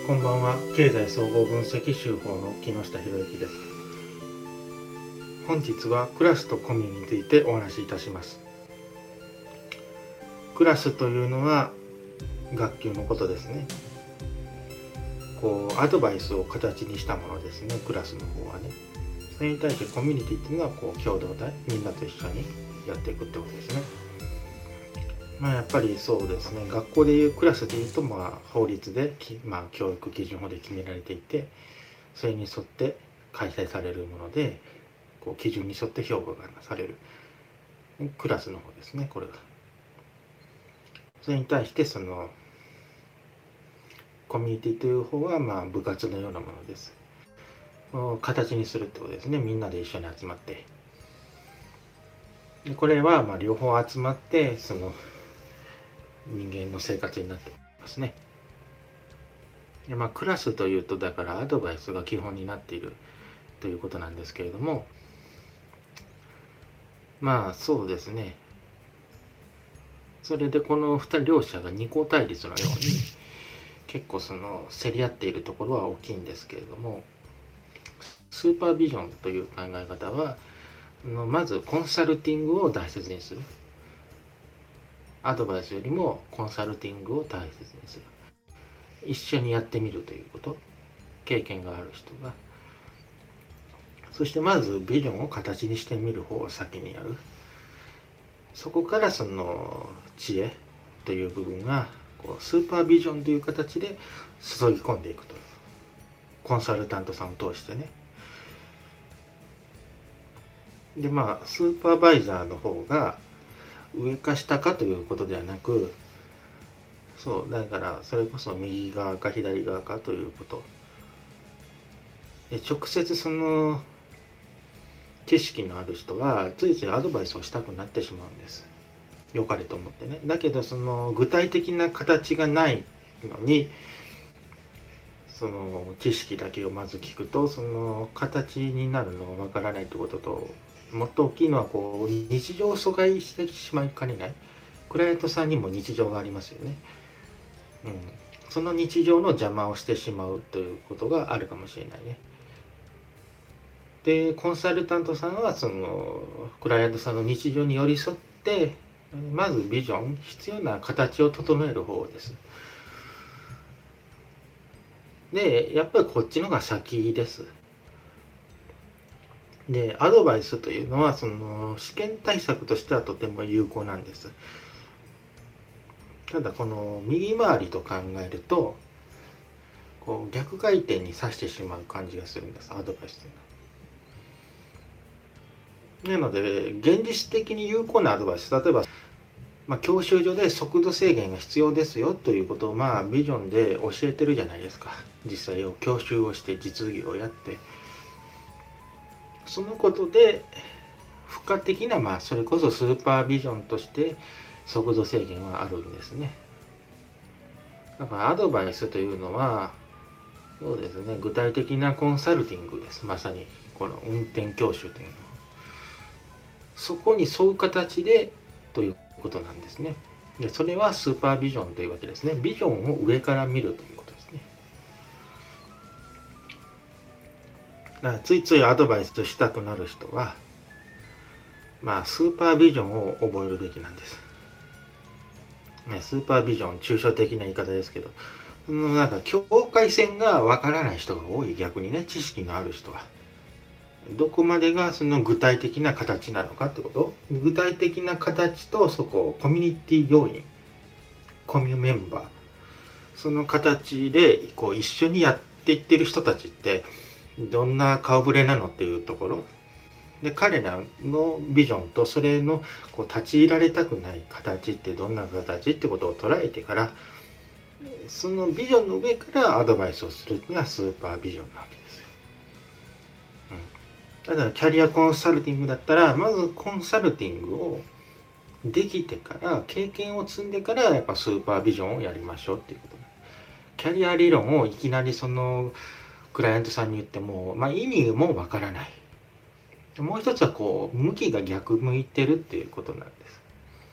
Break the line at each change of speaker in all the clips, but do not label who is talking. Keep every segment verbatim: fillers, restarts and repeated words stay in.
こんばんは。経済総合分析手法の木下博之です。本日はクラスとコミュについてお話しいたします。クラスというのは学級のことですね。こうアドバイスを形にしたものですね、クラスの方はね。それに対してコミュニティっていうのはこう共同体、みんなと一緒にやっていくってことですね。まあやっぱりそうですね、学校でいうクラスでいうと、まあ法律で、まあ、教育基準法で決められていて、それに沿って開催されるもので、こう基準に沿って評価がされるクラスの方ですね、これが。それに対してそのコミュニティという方はまあ部活のようなものです。形にするってことですね、みんなで一緒に集まって。でこれはまあ両方集まってその人間の生活になっていますね。でまあクラスというとだからアドバイスが基本になっているということなんですけれども、まあそうですね、それでこのふたり両者が二項対立のように結構その競り合っているところは大きいんですけれども、スーパービジョンという考え方はまずコンサルティングを大切にする。アドバイスよりもコンサルティングを大切にする。一緒にやってみるということ。経験がある人が。そしてまずビジョンを形にしてみる方を先にやる。そこからその知恵という部分がこうスーパービジョンという形で注ぎ込んでいくと。コンサルタントさんを通してね。でまあスーパーバイザーの方が上か下かということではなく、そうだからそれこそ右側か左側かということ。で直接その知識のある人はついついアドバイスをしたくなってしまうんです。良かれと思ってね。だけどその具体的な形がないのに、その知識だけをまず聞くとその形になるのがわからないということと、もっと大きいのはこう日常を阻害してしまいかねない。クライアントさんにも日常がありますよね。うん、その日常の邪魔をしてしまうということがあるかもしれないね。でコンサルタントさんはそのクライアントさんの日常に寄り添ってまずビジョン、必要な形を整える方です。でやっぱりこっちのが先です。でアドバイスというのはその試験対策としてはとても有効なんです。ただこの右回りと考えるとこう逆回転にさしてしまう感じがするんです、アドバイスというのは。なので現実的に有効なアドバイス、例えば、まあ、教習所で速度制限が必要ですよということをまあビジョンで教えてるじゃないですか。実際を教習をして実技をやって、そのことで付加的な、まあそれこそスーパービジョンとして速度制限はあるんですね。だからアドバイスというのはそうですね、具体的なコンサルティングです。まさにこの運転教習というのはそこに沿う形でということなんですね。でそれはスーパービジョンというわけですね。ビジョンを上から見るということですね。だからついついアドバイスとしたとなる人はまあスーパービジョンを覚えるべきなんです。ね、スーパービジョン、抽象的な言い方ですけど、なんか境界線がわからない人が多い。逆にね、知識のある人はどこまでがその具体的な形なのかってこと。具体的な形とそこコミュニティ要員、コミュメンバー、その形でこう一緒にやっていってる人たちってどんな顔ぶれなのっていうところで、彼らのビジョンとそれのこう立ち入られたくない形ってどんな形ってことを捉えてから、そのビジョンの上からアドバイスをするのがスーパービジョンなわけですよ。うん、ただキャリアコンサルティングだったらまずコンサルティングをできてから経験を積んでからやっぱスーパービジョンをやりましょうっていうこと。キャリア理論をいきなりそのクライアントさんに言っても、まあ、意味もわからない。もう一つはこう向きが逆向いてるっていうことなんです。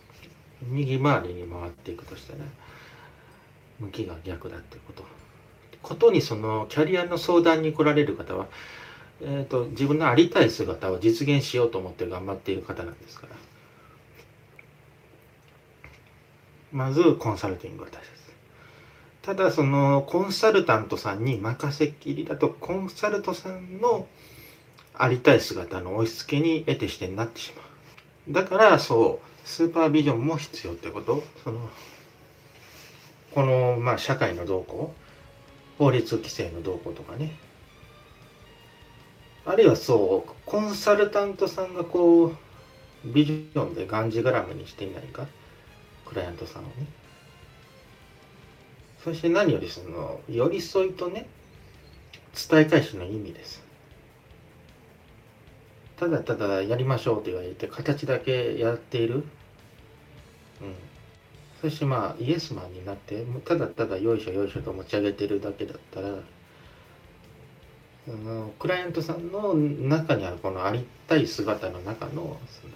右回りに回っていくとしてね、向きが逆だってことっことにそのキャリアの相談に来られる方は、えーと、自分のありたい姿を実現しようと思って頑張っている方なんですから、まずコンサルティングが大切です。ただそのコンサルタントさんに任せっきりだと、コンサルトさんのありたい姿の押し付けに得てしてになってしまう。だからそうスーパービジョンも必要ってこと。そのこのまあ社会の動向、法律規制の動向とかね、あるいはそうコンサルタントさんがこうビジョンでがんじがらめにしていないか、クライアントさんをね。そして何よりその寄り添いとね、伝え返しの意味です。ただただやりましょうと言われて形だけやっている、うん、そしてまあイエスマンになってただただよいしょよいしょと持ち上げてるだけだったら、あのクライアントさんの中にあるこのありたい姿の中のその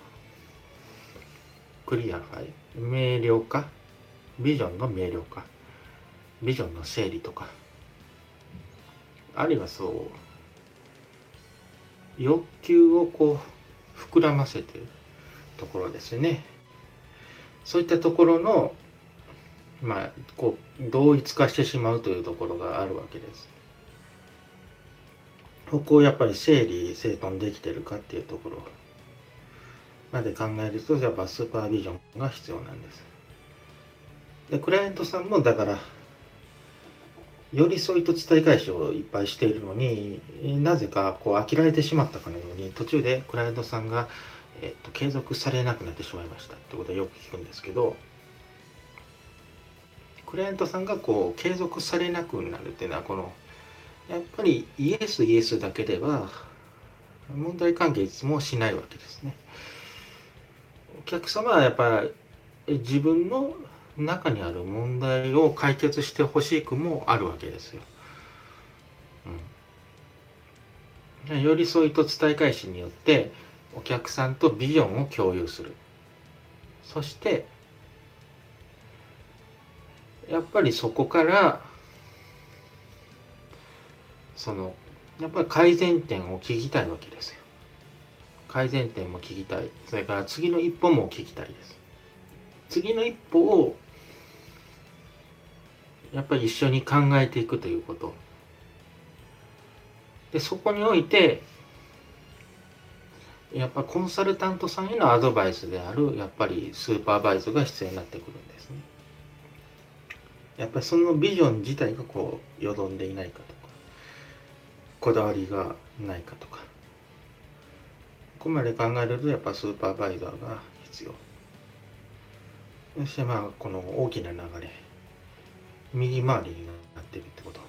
クリアファイ、明瞭化、ビジョンの明瞭化、ビジョンの整理とか、あるいはそう欲求をこう膨らませているところですね。そういったところのまあこう同一化してしまうというところがあるわけです。ここをやっぱり整理整頓できてるかっていうところまで考えると、やっぱスーパービジョンが必要なんです。でクライアントさんもだから寄り添いと伝え返しをいっぱいしているのに、なぜかこう飽きられてしまったかのように途中でクライアントさんが、えっと、継続されなくなってしまいましたってことはよく聞くんですけど、クライアントさんがこう継続されなくなるっていうのは、このやっぱりイエスイエスだけでは問題解決もしないわけですね。お客様はやっぱり自分の中にある問題を解決してほしくもあるわけですよ。うん、寄り添いと伝え返しによってお客さんとビジョンを共有する。そしてやっぱりそこからそのやっぱり改善点を聞きたいわけですよ。改善点も聞きたい。それから次の一歩も聞きたいです。次の一歩をやっぱり一緒に考えていくということ。で、そこにおいてやっぱコンサルタントさんへのアドバイスであるやっぱりスーパーバイズが必要になってくるんですね。やっぱりそのビジョン自体がこうよどんでいないかとか、こだわりがないかとか、ここまで考えるとやっぱスーパーバイザーが必要。そしてまあこの大きな流れ、右回りになっているってこと。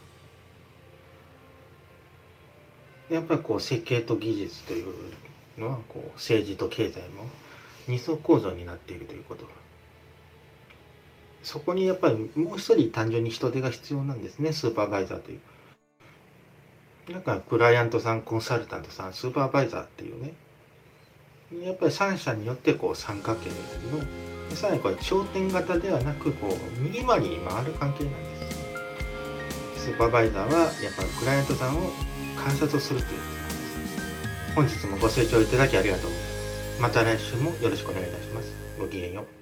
やっぱりこう設計と技術というのはこう政治と経済も二層構造になっているということ。そこにやっぱりもう一人単純に人手が必要なんですね、スーパーバイザーという。だからクライアントさん、コンサルタントさん、スーパーバイザーっていうね、やっぱり三者によってこう三角形の、さらにこれ頂点型ではなくこう右回りに回る関係なんです。スーパーバイザーはやっぱりクライアントさんを観察するということです。本日もご清聴いただきありがとうございます。また来週もよろしくお願いいたします。ごきげんよう。